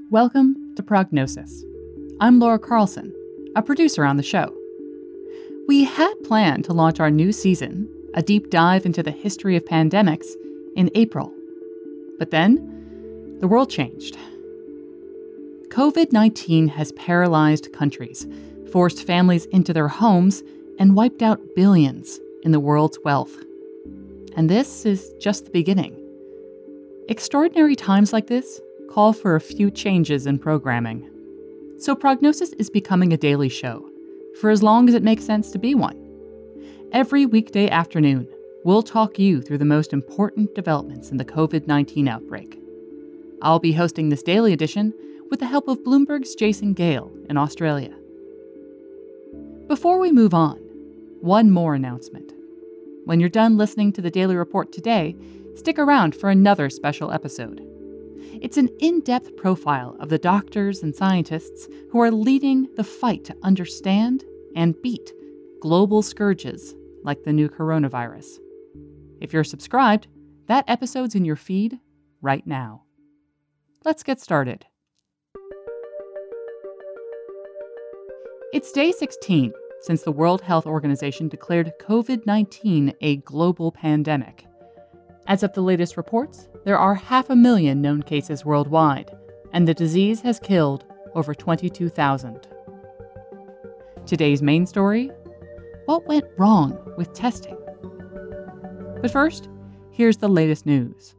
Welcome to Prognosis. I'm Laura Carlson, a producer on the show. We had planned to launch our new season, a deep dive into the history of pandemics, in April. But then, the world changed. COVID-19 has paralyzed countries, forced families into their homes, and wiped out billions in the world's wealth. And this is just the beginning. Extraordinary times like this call for a few changes in programming. So Prognosis is becoming a daily show, for as long as it makes sense to be one. Every weekday afternoon, we'll talk you through the most important developments in the COVID-19 outbreak. I'll be hosting this daily edition with the help of Bloomberg's Jason Gale in Australia. Before we move on, one more announcement. When you're done listening to the Daily Report today, stick around for another special episode. It's an in-depth profile of the doctors and scientists who are leading the fight to understand and beat global scourges like the new coronavirus. If you're subscribed, that episode's in your feed right now. Let's get started. It's day 16 since the World Health Organization declared COVID-19 a global pandemic. As of the latest reports, there are 500,000 known cases worldwide, and the disease has killed over 22,000. Today's main story: what went wrong with testing? But first, here's the latest news.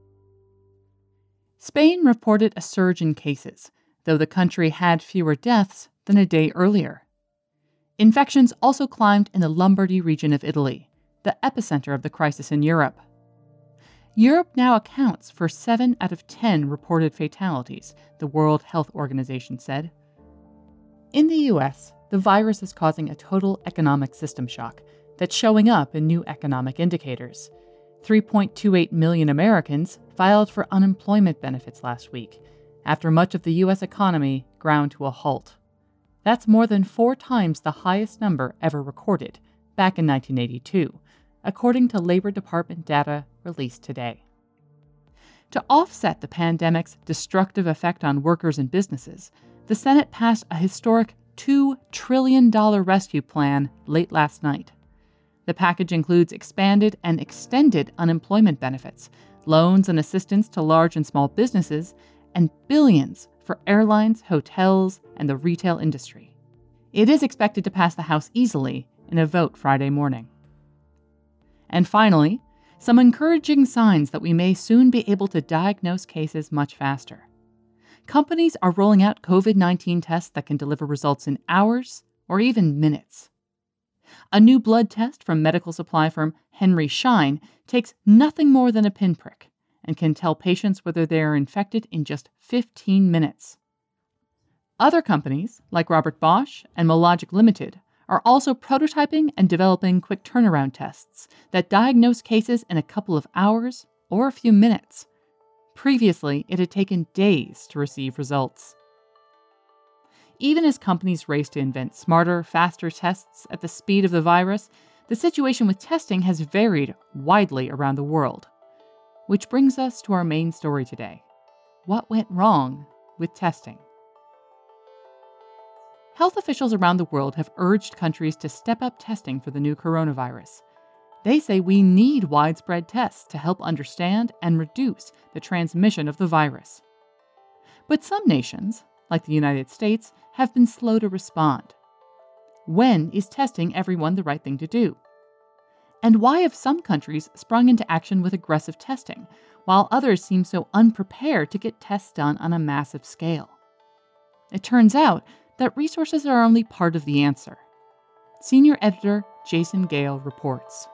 Spain reported a surge in cases, though the country had fewer deaths than a day earlier. Infections also climbed in the Lombardy region of Italy, the epicenter of the crisis in Europe. Europe now accounts for 7 out of 10 reported fatalities, the World Health Organization said. In the U.S., the virus is causing a total economic system shock that's showing up in new economic indicators. 3.28 million Americans filed for unemployment benefits last week, after much of the U.S. economy ground to a halt. That's more than 4 times the highest number ever recorded, back in 1982, according to Labor Department data released today. To offset the pandemic's destructive effect on workers and businesses, the Senate passed a historic $2 trillion rescue plan late last night. The package includes expanded and extended unemployment benefits, loans and assistance to large and small businesses, and billions for airlines, hotels, and the retail industry. It is expected to pass the House easily in a vote Friday morning. And finally, some encouraging signs that we may soon be able to diagnose cases much faster. Companies are rolling out COVID-19 tests that can deliver results in hours or even minutes. A new blood test from medical supply firm Henry Schein takes nothing more than a pinprick and can tell patients whether they are infected in just 15 minutes. Other companies, like Robert Bosch and Mologic Limited, are also prototyping and developing quick turnaround tests that diagnose cases in a couple of hours or a few minutes. Previously, it had taken days to receive results. Even as companies race to invent smarter, faster tests at the speed of the virus, the situation with testing has varied widely around the world. Which brings us to our main story today. What went wrong with testing? Health officials around the world have urged countries to step up testing for the new coronavirus. They say we need widespread tests to help understand and reduce the transmission of the virus. But some nations, like the United States, have been slow to respond. When is testing everyone the right thing to do? And why have some countries sprung into action with aggressive testing, while others seem so unprepared to get tests done on a massive scale? It turns out that resources are only part of the answer. Senior editor Jason Gale reports.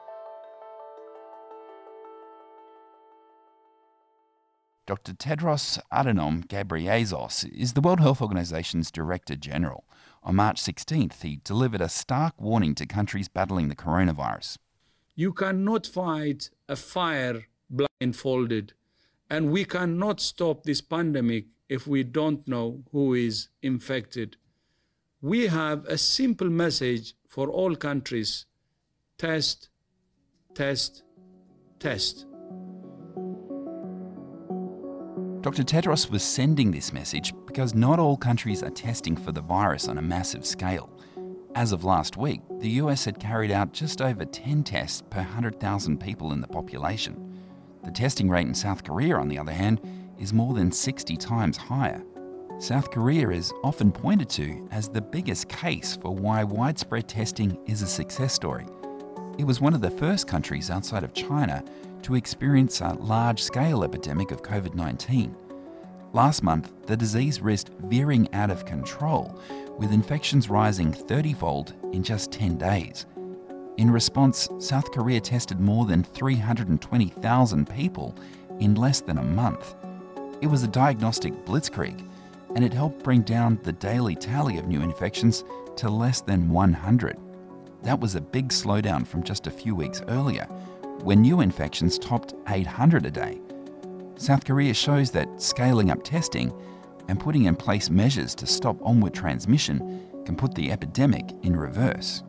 Dr. Tedros Adhanom Ghebreyesus is the World Health Organization's Director General. On March 16th, he delivered a stark warning to countries battling the coronavirus. You cannot fight a fire blindfolded, and we cannot stop this pandemic if we don't know who is infected. We have a simple message for all countries: test, test, test. Dr. Tedros was sending this message because not all countries are testing for the virus on a massive scale. As of last week, the US had carried out just over 10 tests per 100,000 people in the population. The testing rate in South Korea, on the other hand, is more than 60 times higher. South Korea is often pointed to as the biggest case for why widespread testing is a success story. It was one of the first countries outside of China to experience a large-scale epidemic of COVID-19. Last month, the disease risked veering out of control, with infections rising 30-fold in just 10 days. In response, South Korea tested more than 320,000 people in less than a month. It was a diagnostic blitzkrieg, and it helped bring down the daily tally of new infections to less than 100. That was a big slowdown from just a few weeks earlier, when new infections topped 800 a day. South Korea shows that scaling up testing and putting in place measures to stop onward transmission can put the epidemic in reverse.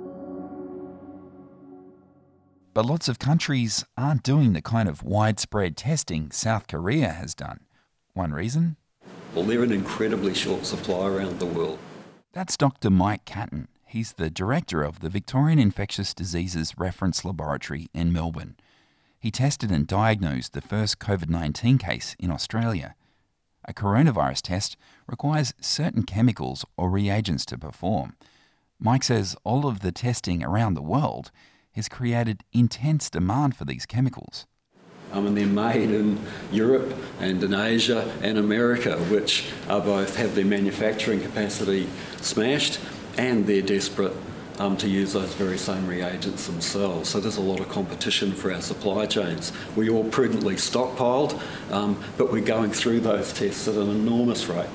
But lots of countries aren't doing the kind of widespread testing South Korea has done. One reason? Well, they're in incredibly short supply around the world. That's Dr. Mike Catton. He's the director of the Victorian Infectious Diseases Reference Laboratory in Melbourne. He tested and diagnosed the first COVID-19 case in Australia. A coronavirus test requires certain chemicals or reagents to perform. Mike says all of the testing around the world has created intense demand for these chemicals. And they're made in Europe and in Asia and America, which are both have their manufacturing capacity smashed and they're desperate to use those very same reagents themselves. So there's a lot of competition for our supply chains. We all prudently stockpiled, but we're going through those tests at an enormous rate.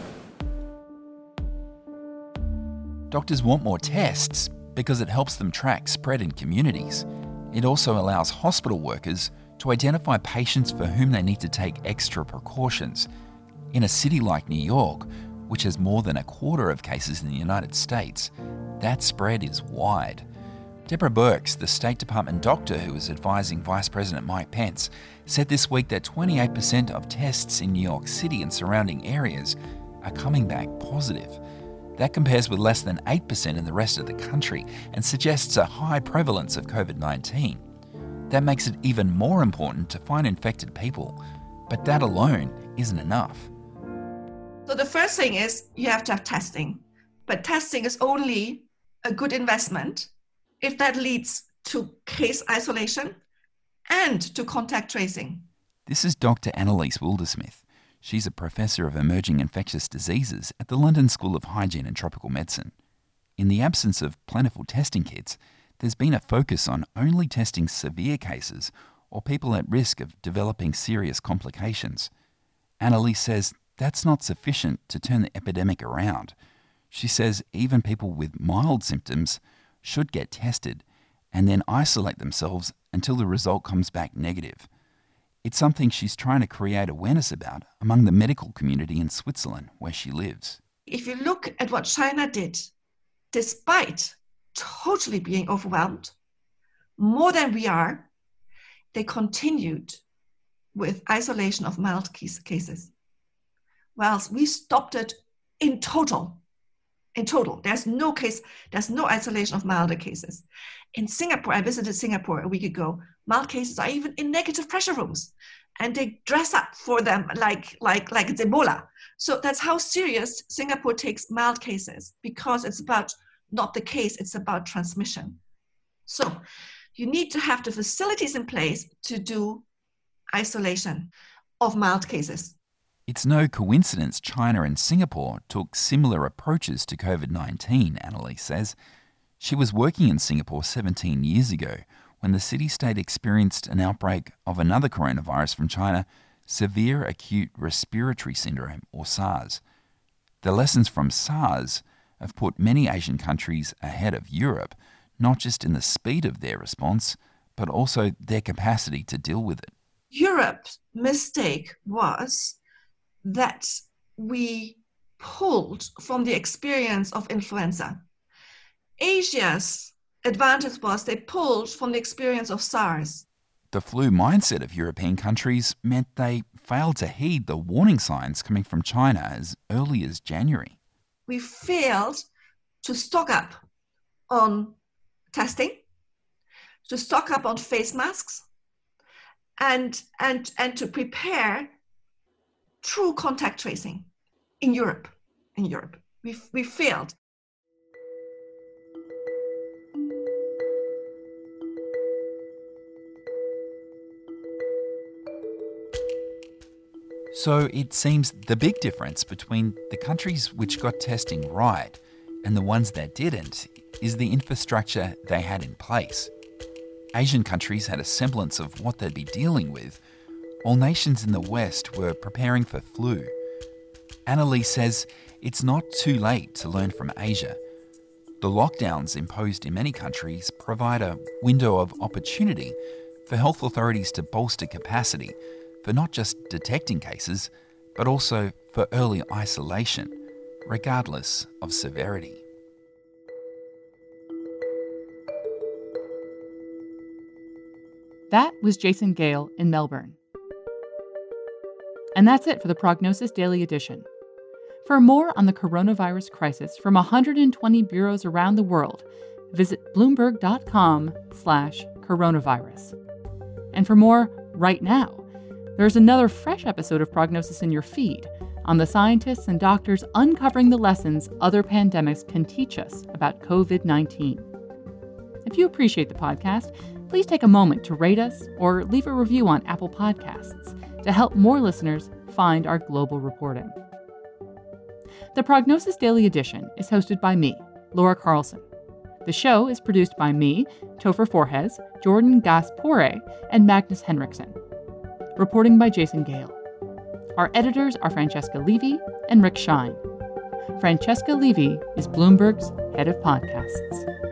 Doctors want more tests because it helps them track spread in communities. It also allows hospital workers to identify patients for whom they need to take extra precautions. In a city like New York, which has more than a quarter of cases in the United States, that spread is wide. Deborah Birx, the State Department doctor who was advising Vice President Mike Pence, said this week that 28% of tests in New York City and surrounding areas are coming back positive. That compares with less than 8% in the rest of the country and suggests a high prevalence of COVID-19. That makes it even more important to find infected people, but that alone isn't enough. So the first thing is you have to have testing, but testing is only a good investment if that leads to case isolation and to contact tracing. This is Dr. Annalise Wildersmith. She's a professor of emerging infectious diseases at the London School of Hygiene and Tropical Medicine. In the absence of plentiful testing kits, there's been a focus on only testing severe cases or people at risk of developing serious complications. Annalise says that's not sufficient to turn the epidemic around. She says even people with mild symptoms should get tested and then isolate themselves until the result comes back negative. It's something she's trying to create awareness about among the medical community in Switzerland, where she lives. If you look at what China did, despite totally being overwhelmed, more than we are, they continued with isolation of mild cases. Whilst we stopped it in total. There's no isolation of milder cases. In Singapore, I visited Singapore a week ago. Mild cases are even in negative pressure rooms, and they dress up for them like it's Ebola. So that's how serious Singapore takes mild cases, because it's about not the case, it's about transmission. So you need to have the facilities in place to do isolation of mild cases. It's no coincidence China and Singapore took similar approaches to COVID-19, Annalise says. She was working in Singapore 17 years ago when the city-state experienced an outbreak of another coronavirus from China, severe acute respiratory syndrome, or SARS. The lessons from SARS have put many Asian countries ahead of Europe, not just in the speed of their response, but also their capacity to deal with it. Europe's mistake was that we pulled from the experience of influenza. Asia's advantage was they pulled from the experience of SARS. The flu mindset of European countries meant they failed to heed the warning signs coming from China as early as January. We failed to stock up on testing, to stock up on face masks, and to prepare true contact tracing in Europe. We failed. So it seems the big difference between the countries which got testing right and the ones that didn't is the infrastructure they had in place. Asian countries had a semblance of what they'd be dealing with, while nations in the West were preparing for flu. Annalise says it's not too late to learn from Asia. The lockdowns imposed in many countries provide a window of opportunity for health authorities to bolster capacity for not just detecting cases, but also for early isolation, regardless of severity. That was Jason Gale in Melbourne. And that's it for the Prognosis Daily Edition. For more on the coronavirus crisis from 120 bureaus around the world, visit bloomberg.com/coronavirus. And for more right now, there's another fresh episode of Prognosis in your feed on the scientists and doctors uncovering the lessons other pandemics can teach us about COVID-19. If you appreciate the podcast, please take a moment to rate us or leave a review on Apple Podcasts to help more listeners find our global reporting. The Prognosis Daily Edition is hosted by me, Laura Carlson. The show is produced by me, Topher Forhecz, Jordan Gaspore, and Magnus Henriksen. Reporting by Jason Gale. Our editors are Francesca Levy and Rick Shine. Francesca Levy is Bloomberg's head of podcasts.